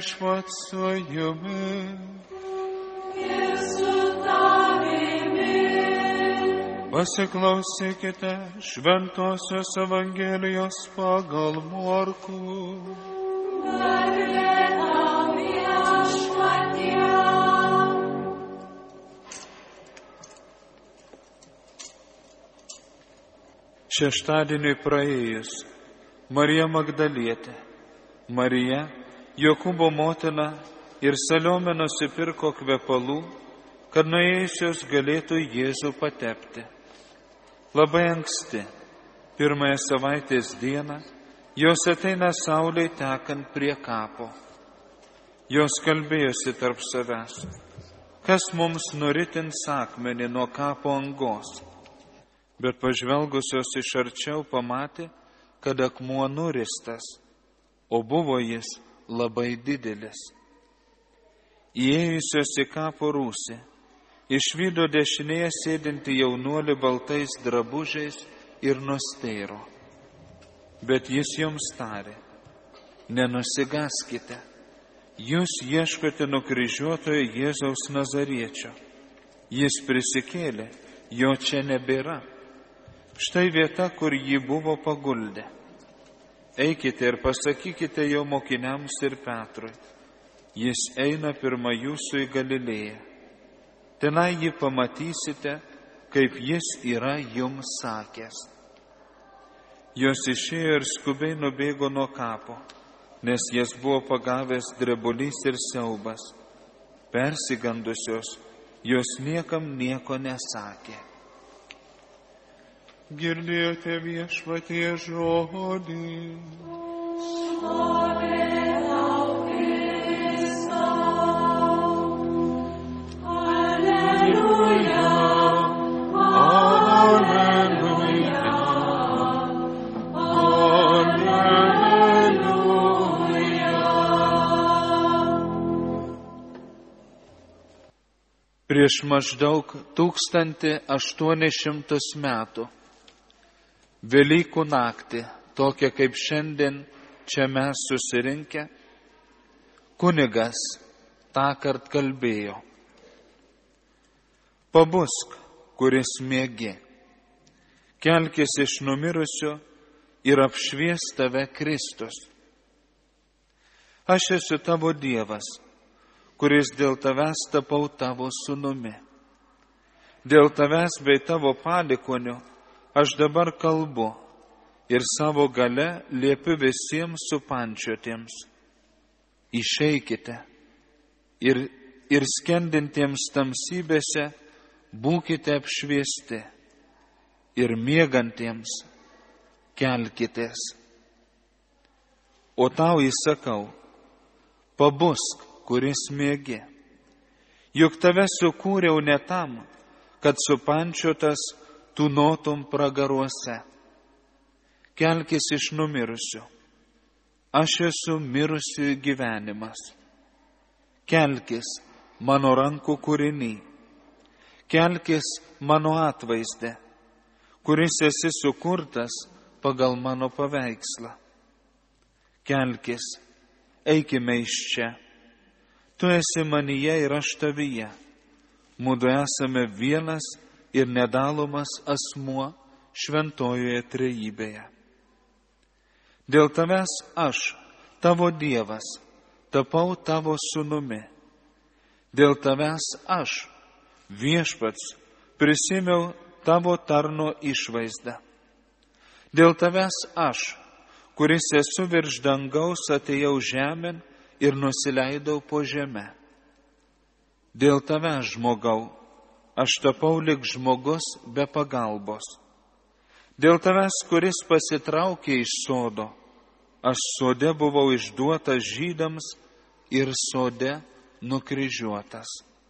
Viešpats su jumis. Ir su tavimi. Pasiklausykite Šventosios Evangelijos pagal Morkų. Garbė tau, Viešpatie. Šeštadieniui praėjus, Marija Magdalietė, Marija, Jokūbo motina ir Saliomė nusipirko kvepalų, kad nuėjusios galėtų Jėzų patepti. Labai anksti, pirmąją savaitės dieną, jos ateina saulei tekant prie kapo. Jos kalbėjosi tarp savęs, kas mums nuritins akmenį nuo kapo angos. Bet pažvelgusios iš arčiau pamatė, kad akmuo nuristas, o buvo jis labai didelis. Įėjusios į kapo rūsį, išvydo dešinėje sėdinti jaunuolį baltais drabužiais ir nustėro. Bet jis joms tarė, nenusigaskite, jūs ieškote nukryžiuotojo Jėzaus Nazariečio. Jis prisikėlė, jo čia nebėra. Štai vieta, kur jį buvo paguldę. Eikite ir pasakykite jo mokiniams ir Petrui. Jis eina pirma jūsų į Galilėją. Tenai jį pamatysite, kaip jis yra jums sakęs. Jos išėjo ir skubiai nubėgo nuo kapo, nes jas buvo pagavęs drebulys ir siaubas. Persigandusios, jos niekam nieko nesakė. Girdėjote Viešpatie žodį. Šlovė tau, Kristau. Alleluja, alleluja, alleluja. Prieš maždaug 1800 metų, Velykų naktį, tokia kaip šiandien čia mes susirinkę, kunigas tąkart kalbėjo. Pabusk, kuris miegi, kelkis iš numirusių ir apšvies tave Kristus. Aš esu tavo Dievas, kuris dėl tavęs tapau tavo sūnumi. Dėl tavęs bei tavo palikuonių aš dabar kalbu ir savo gale liepiu visiems supančiotiems. Išeikite ir skendintiems tamsybėse būkite apšviesti ir miegantiems kelkitės. O tau įsakau, pabusk, kuris miegi. Juk tave sukūriau ne tam, kad supančiotas tūnotum pragaruose. Kelkis iš numirusių. Aš esu mirusiųjų gyvenimas. Kelkis mano rankų kūriny. Kelkis mano atvaizde, kuris esi sukurtas pagal mano paveikslą. Kelkis, eikime iš čia. Tu esi manyje ir aš tavyje. Mudu esame vienas ir nedalomas asmuo šventojoje trejybėje. Dėl tavęs aš, tavo Dievas, tapau tavo sūnumi. Dėl tavęs aš, Viešpats, prisimiau tavo tarno išvaizdą. Dėl tavęs aš, kuris esu virš dangaus, atėjau žemėn ir nusileidau po žemę. Dėl tavęs, žmogau, aš tapau lyg žmogus be pagalbos. Dėl tavęs, kuris pasitraukė iš sodo, aš sode buvau išduotas žydams ir sode nukryžiuotas.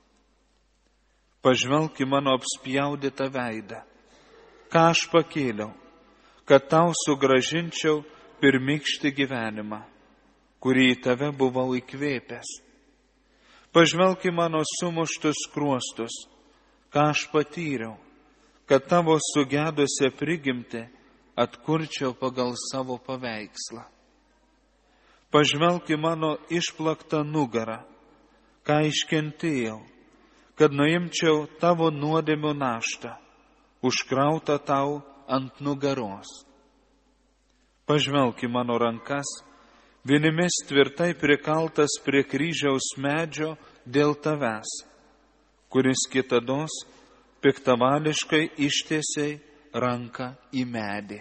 Pažvelk į mano apspjaudytą veidą, ką aš pakėliau, kad tau sugrąžinčiau pirmykštį gyvenimą, kurį į tave buvau įkvėpęs. Pažvelk į mano sumuštus skruostus, ką aš patyriau, kad tavo sugedusią prigimtį atkurčiau pagal savo paveikslą. Pažvelk į mano išplaktą nugarą, ką iškentėjau, kad nuimčiau tavo nuodėmių naštą, užkrautą tau ant nugaros. Pažvelk į mano rankas, vienimis tvirtai prikaltas prie kryžiaus medžio dėl tavęs, kuris kitados piktavališkai ištiesiai ranką į medį.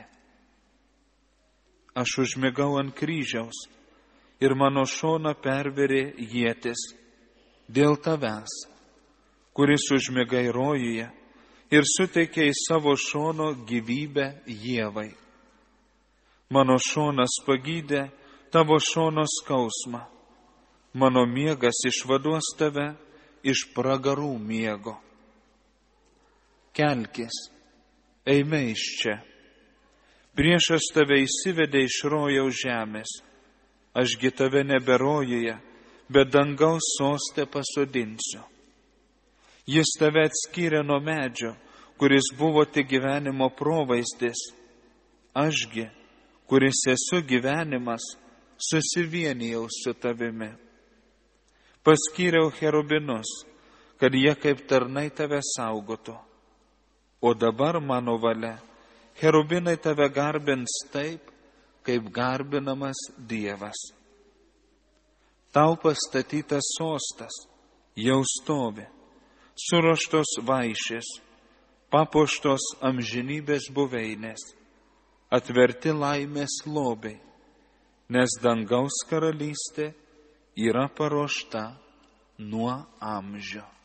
Aš užmigau ant kryžiaus ir mano šoną perverė ietis dėl tavęs, kuris užmigai rojuje ir suteikė į savo šono gyvybę Ievai. Mano šonas pagydė tavo šono skausmą, mano miegas išvaduos tave iš pragarų miego. Kelkis, eime iš čia. Priešas tave įsivedė iš rojaus žemės, ašgi tave nebe rojuje, bet dangaus soste pasodinsiu. Jis tave atskyrė nuo medžio, kuris buvo tik gyvenimo provaizdis. Ašgi, kuris esu gyvenimas, susivienijau su tavimi. Paskyriau cherubinus, kad jie kaip tarnai tave saugotų. O dabar mano valia, cherubinai tave garbins taip, kaip garbinamas Dievas. Tau pastatytas sostas jau stovi, suruoštos vaišės, papuoštos amžinybės buveinės, atverti laimės lobiai, nes dangaus karalystė yra paruošta nuo amžių.